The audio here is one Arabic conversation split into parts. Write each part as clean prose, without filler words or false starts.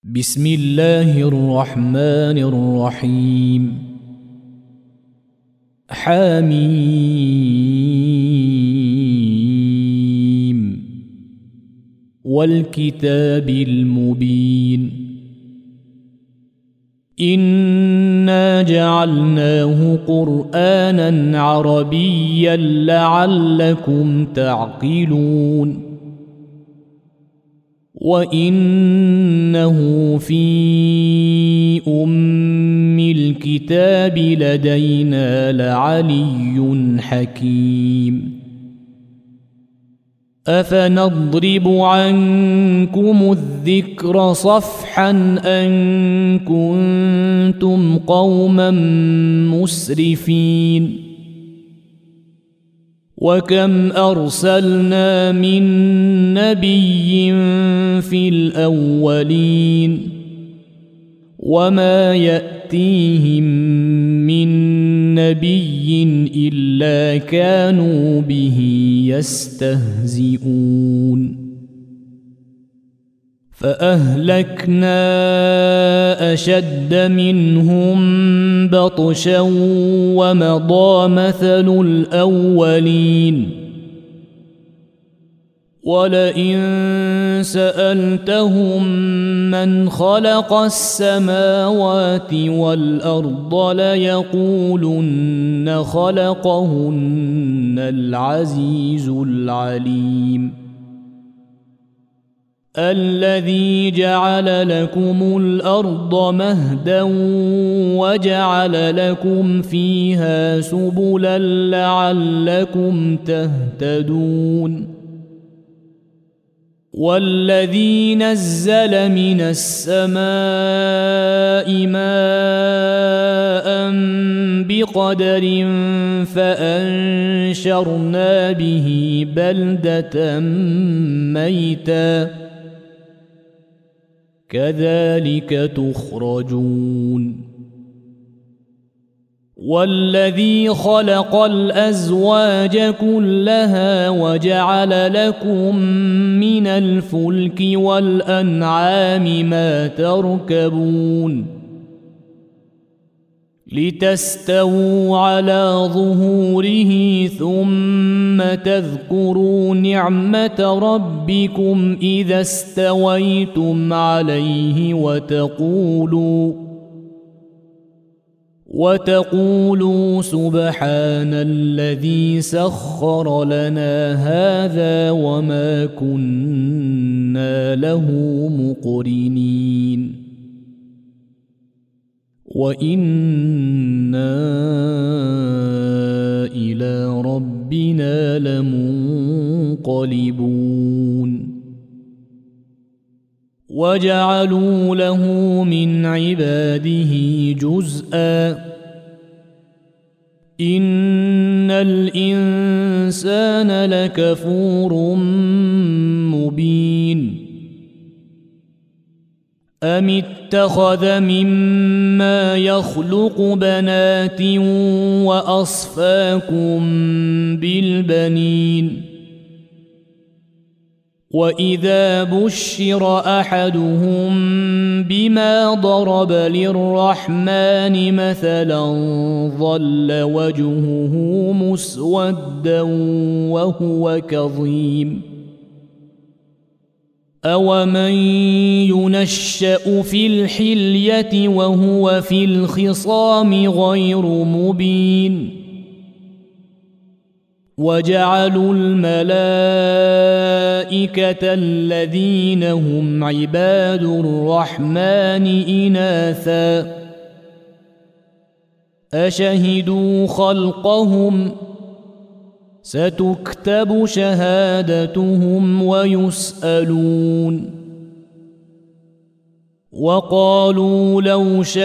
بسم الله الرحمن الرحيم حميم والكتاب المبين إنا جعلناه قرآنا عربيا لعلكم تعقلون وإنه في أم الكتاب لدينا لعلي حكيم أفنضرب عنكم الذكر صفحا أن كنتم قوما مسرفين وكم أرسلنا من نبي في الأولين وما يأتيهم من نبي إلا كانوا به يستهزئون فأهلكنا أشد منهم بطشا ومضى مثل الأولين ولئن سألتهم من خلق السماوات والأرض ليقولن خلقهن العزيز العليم الذي جعل لكم الأرض مهدا وجعل لكم فيها سبلا لعلكم تهتدون والذي نزل من السماء ماء بقدر فأنشرنا به بلدة ميتا كذلك تخرجون والذي خلق الأزواج كلها وجعل لكم من الفلك والأنعام ما تركبون لتستووا على ظهوره ثم تذكروا نعمة ربكم إذا استويتم عليه وتقولوا سبحان الذي سخر لنا هذا وما كنا له مقرنين وإنا إلى ربنا لمنقلبون وجعلوا له من عباده جزءا إن الإنسان لكفور مبين أم اتخذ مما يخلق بنات وأصفاكم بالبنين وإذا بشر أحدهم بما ضرب للرحمن مثلا ظل وجهه مسودا وهو كظيم أومن ينشأ في الحلية وهو في الخصام غير مبين وجعلوا الملائكة الذين هم عباد الرحمن إناثا أشهدوا خلقهم ستكتب شهادتهم ويسألون وقالوا لو شاء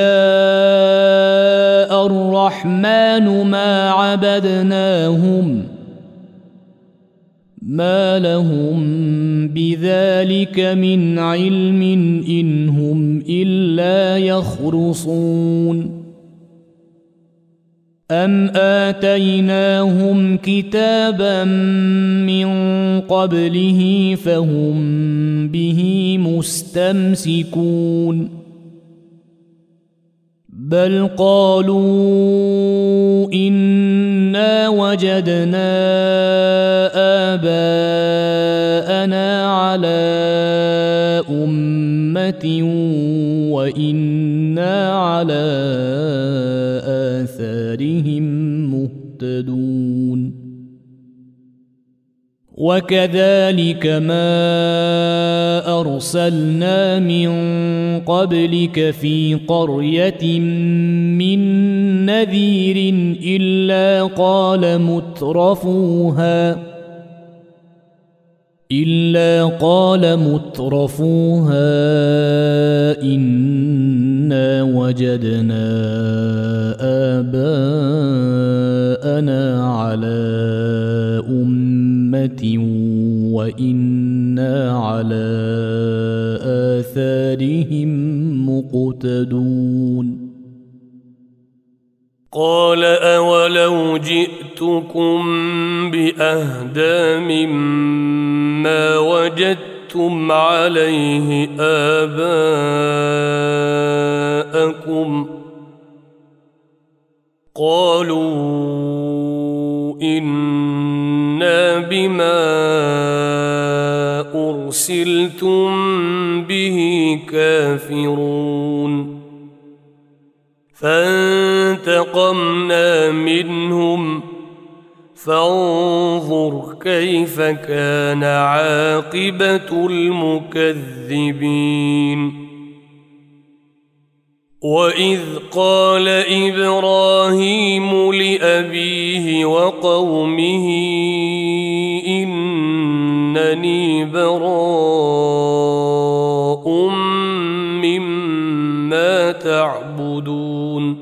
الرحمن ما عبدناهم ما لهم بذلك من علم إن هم إلا يخرصون أم آتيناهم كتابا من قبله فهم به مستمسكون بل قالوا إنا وجدنا آباءنا على أمة وإنا على آثارهم مهتدون وكذلك ما أرسلنا من قبلك في قرية من نذير إلا قال مترفوها إنا وجدنا آباءنا على أمة وإنا على آثارهم مقتدون قال أولو جئتكم بأهدى مما وجدتم عليه آباءكم قالوا إنا بما أرسلتم به كافرون فانتقمنا منهم فانظر كيف كان عاقبة المكذبين وإذ قال إبراهيم لأبيه وقومه إنني براء مما تعبدون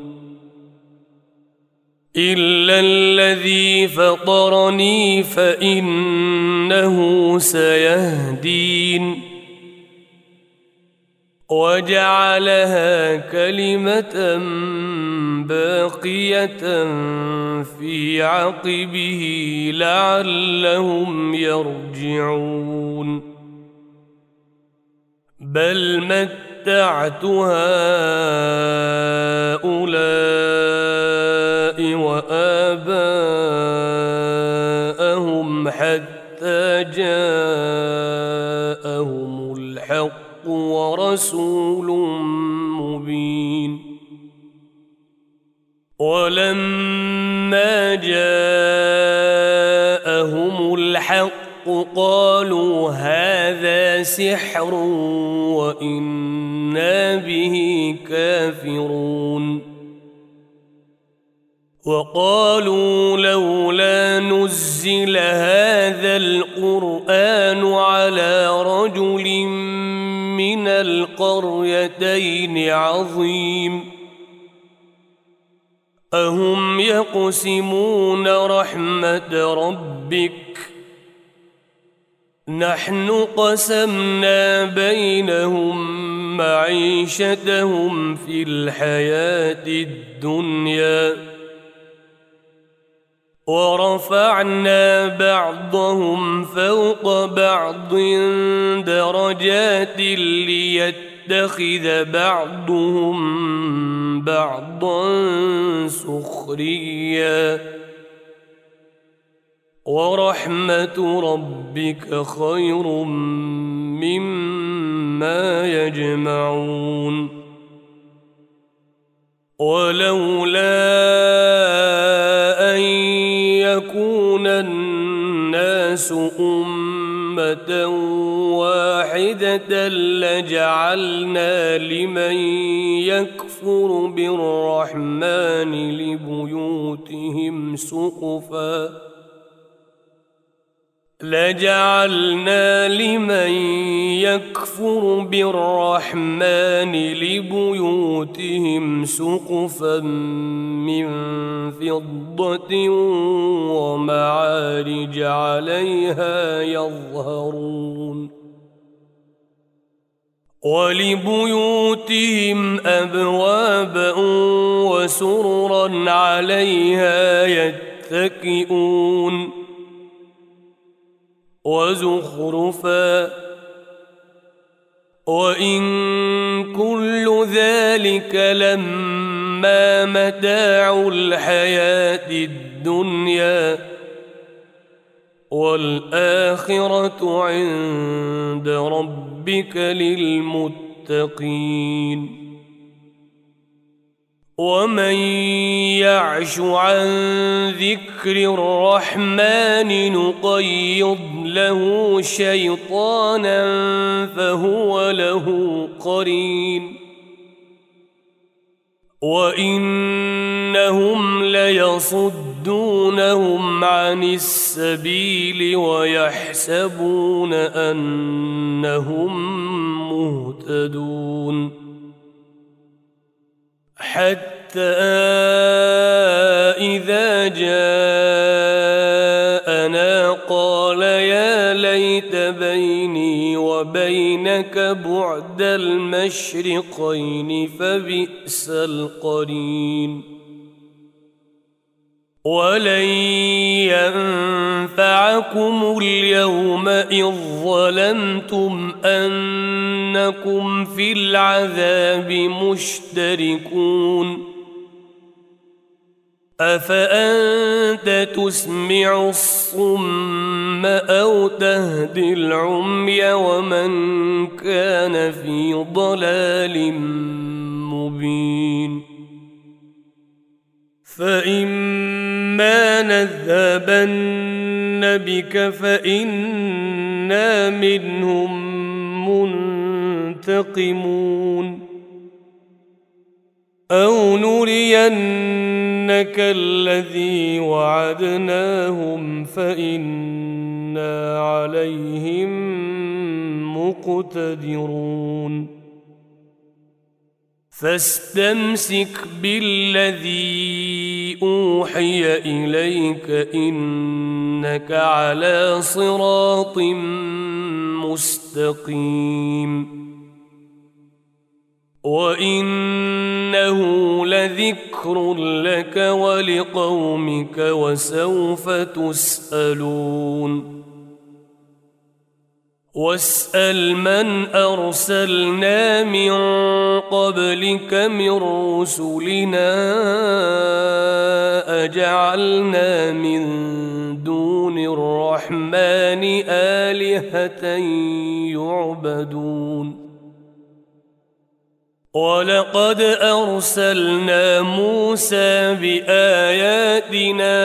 إلا الذي فطرني فإنه سيهدين وجعلها كلمة باقية في عقبه لعلهم يرجعون بل متعت هؤلاء وآباءهم حتى جاءهم الحق ورسول مبين ولما جاءهم الحق قالوا هذا سحر وإنا به كافرون وقالوا لولا نزل هذا القرآن على رجل من القريتين عظيم أهم يقسمون رحمة ربك نحن قسمنا بينهم معيشتهم في الحياة الدنيا ورفعنا بعضهم فوق بعض درجات ليتخذ بعضهم بعضا سخريا ورحمة ربك خير مما يجمعون ولولا أن يكون الناس أمة واحدة لجعلنا لمن يكفر بالرحمن لبيوتهم سقفا من فضة ومعارج عليها يظهرون ولبيوتهم أبوابا وسررا عليها يتكئون وزخرفا وإن كل ذلك لما متاع الحياة الدنيا والآخرة عند ربك للمتقين ومن يعش عن ذكر الرحمن نقيض له شيطانا فهو له قرين وإنهم ليصدونهم عن السبيل ويحسبون أنهم مهتدون حتى إذا جاءنا قال يا ليت بيني وبينك بعد المشرقين فبئس القرين ولن ينفعكم اليوم إذ ظلمتم أنكم في العذاب مشتركون أفأنت تسمع الصم أو تهدي العمي ومن كان في ضلال مبين فإما نذهبن بك فإنا منهم منتقمون أو نرينك الذي وعدناهم فإنا عليهم مقتدرون فاستمسك بالذي أوحي إليك إنك على صراط مستقيم وإنه لذكر لك ولقومك وسوف تسألون واسأل من أرسلنا من قبلك من رسلنا أجعلنا من دون الرحمن آلهة يعبدون ولقد أرسلنا موسى بآياتنا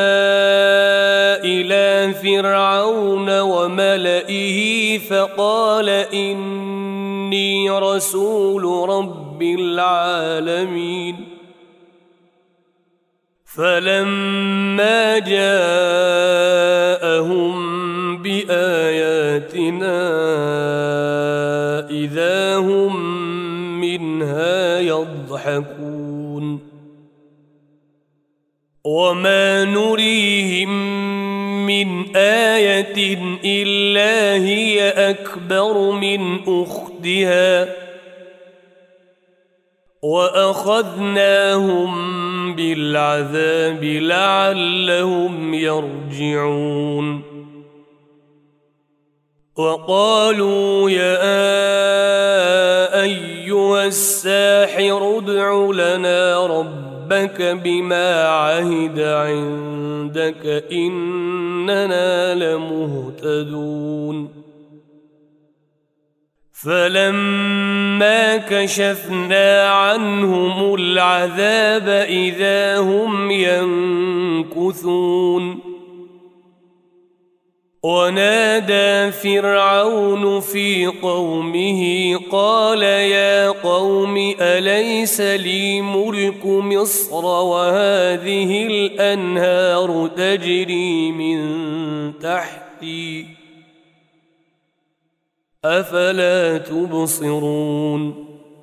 إلى فرعون وملئه فقال إني رسول رب العالمين فلما جاءهم بآياتنا إذا هم منها يضحكون وما نريهم من آية إلا هي أكبر من أختها وأخذناهم بالعذاب لعلهم يرجعون وقالوا يا أيها الساحر ادع لنا ربك بما عهد عندك إننا لمهتدون فلما كشفنا عنهم العذاب إذا هم ينكثون ونادى فرعون في قومه قال يا قوم أليس لي ملك مصر وهذه الأنهار تجري من تحتي أفلا تبصرون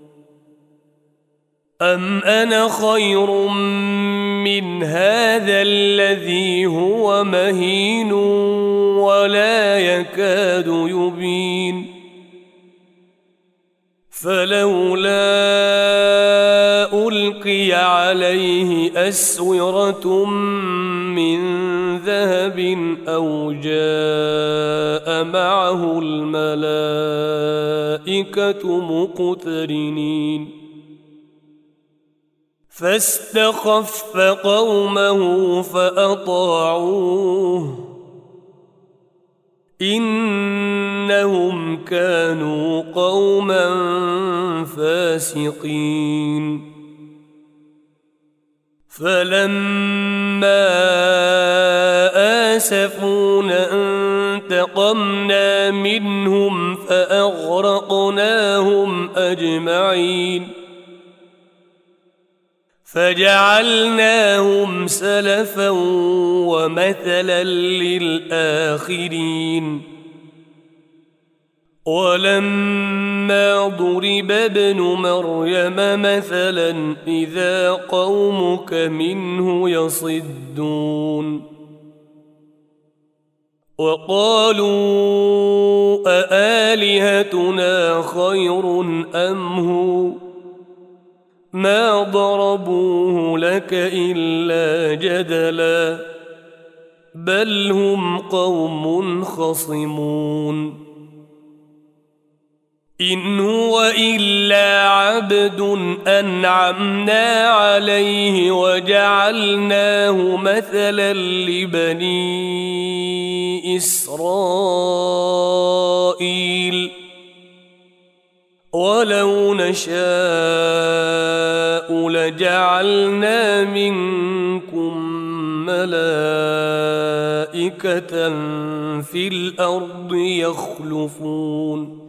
أم أنا خير من هذا الذي هو مهين ولا يكاد يبين فلولا ألقي عليه أسورة من ذهب أو جاء معه الملائكة مقترنين فاستخف قومه فأطاعوه إنهم كانوا قوما فاسقين فلما آسفونا انتقمنا منهم فأغرقناهم أجمعين فجعلناهم سلفا ومثلا للآخرين ولما ضرب ابن مريم مثلا إذا قومك منه يصدون وقالوا أآلهتنا خير أم هو ما ضربوه لك إلا جدلا بل هم قوم خصمون إن هو إلا عبد أنعمنا عليه وجعلناه مثلا لبني إسرائيل ولو نشاء لجعلنا منكم ملائكة في الأرض يخلفون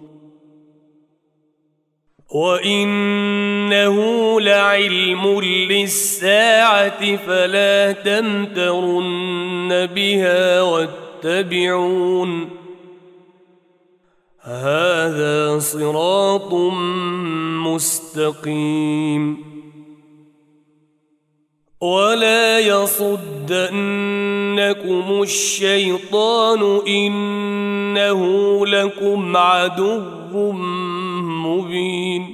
وإنه لعلم للساعة فلا تمترن بها واتبعون هذا صراط مستقيم ولا يصدنكم الشيطان إنه لكم عدو مبين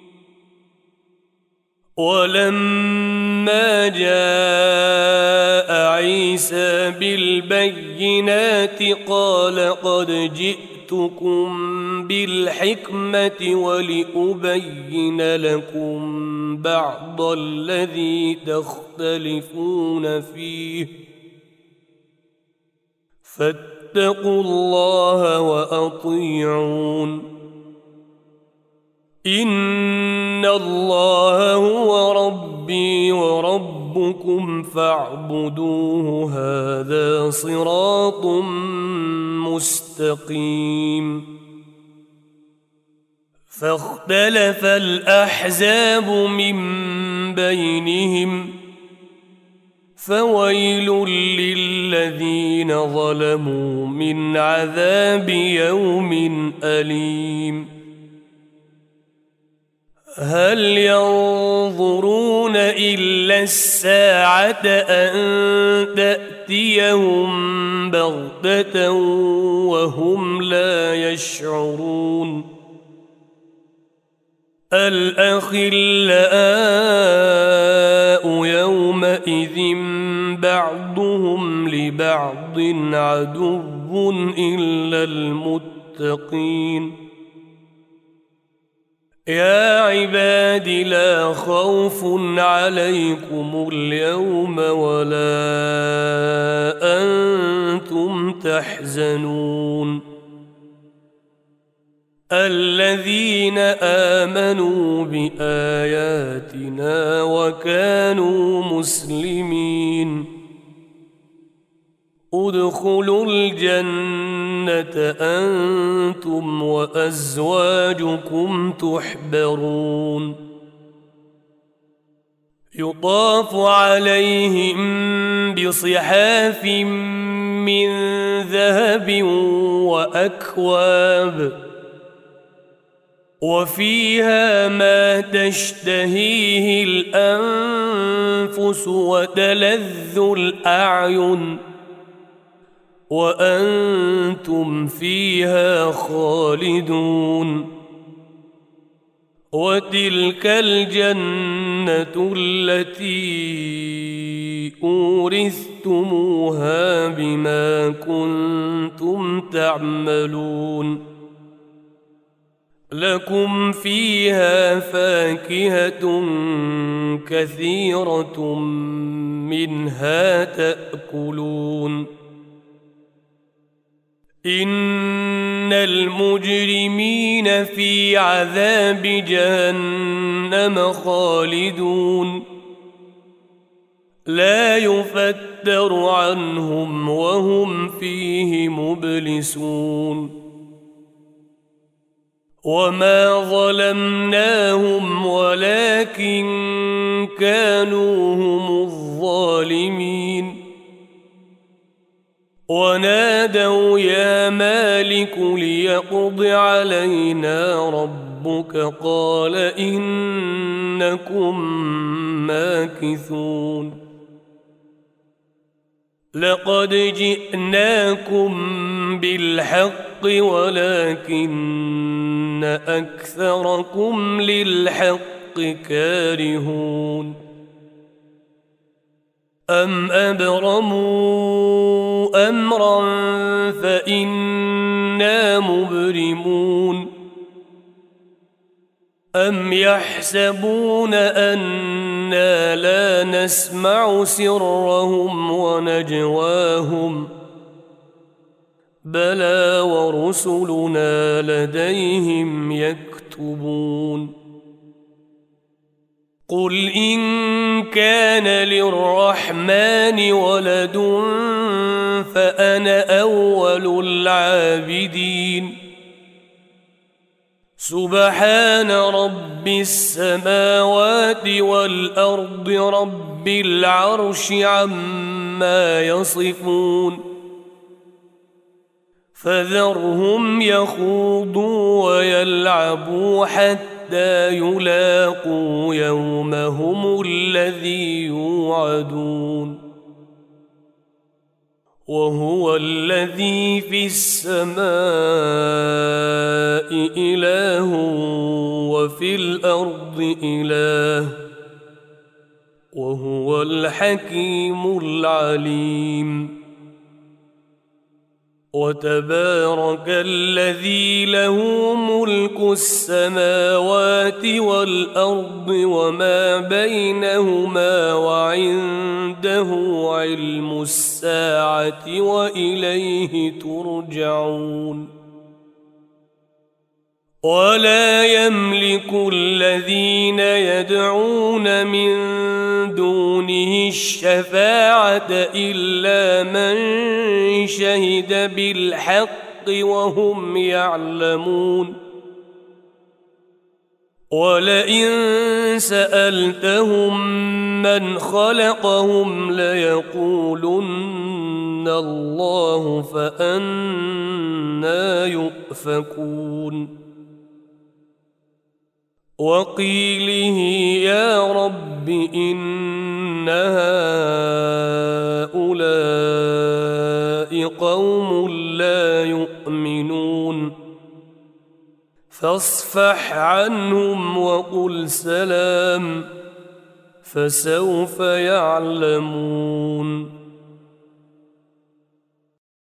ولما جاء عيسى بالبينات قال قد جئتكم بالحكمة ولأبين لكم بعض الذي تختلفون فيه فاتقوا الله وأطيعون إن الله هو ربي وربكم فاعبدوه هذا صراط مستقيم فاختلف الأحزاب من بينهم فويل للذين ظلموا من عذاب يوم أليم هل ينظرون إلا الساعة أن تأتيهم بغتة وهم لا يشعرون الأخلاء يومئذ بعضهم لبعض عدو إلا المتقين يا عباد لا خوف عليكم اليوم ولا أنتم تحزنون الذين آمنوا بآياتنا وكانوا مسلمين ادخلوا الجنة أنتم وأزواجكم تحبرون يطاف عليهم بصحاف من ذهب وأكواب وفيها ما تشتهيه الأنفس وتلذ الأعين وأنتم فيها خالدون وتلك الجنة التي أورثتموها بما كنتم تعملون لكم فيها فاكهة كثيرة منها تأكلون إن المجرمين في عذاب جهنم خالدون لا يفتر عنهم وهم فيه مبلسون وما ظلمناهم ولكن كانوا هم الظالمين ونادوا يا مالك ليقض علينا ربك قال إنكم ماكثون لقد جئناكم بالحق ولكن أكثركم للحق كارهون أم أبرموا أمرا فإنا مبرمون أم يحسبون أنا لا نسمع سرهم ونجواهم بلى ورسلنا لديهم يكتبون قل إن كان للرحمن ولد فأنا أول العابدين سبحان رب السماوات والأرض رب العرش عما يصفون فذرهم يخوضوا ويلعبوا حتى يلاقوا يومهم الذي يوعدون وهو الذي في السماء إله وفي الأرض إله وهو الحكيم العليم وتبارك الذي له ملك السماوات والأرض وما بينهما وعنده علم الساعة وإليه ترجعون ولا يملك الذين يدعون من دونه الشفاعة إلا من شهد بالحق وهم يعلمون ولئن سألتهم من خلقهم ليقولن الله فأنى يؤفكون وقيله يا رب إن هؤلاء قوم لا يؤمنون فاصفح عنهم وقل سلام فسوف يعلمون